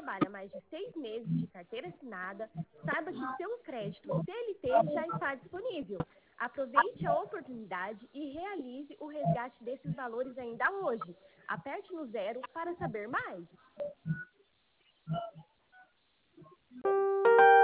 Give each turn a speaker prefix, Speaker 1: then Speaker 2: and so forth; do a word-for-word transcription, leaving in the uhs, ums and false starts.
Speaker 1: trabalha mais de seis meses de carteira assinada, saiba que seu crédito C L T já está disponível. Aproveite a oportunidade e realize o resgate desses valores ainda hoje. Aperte no zero para saber mais.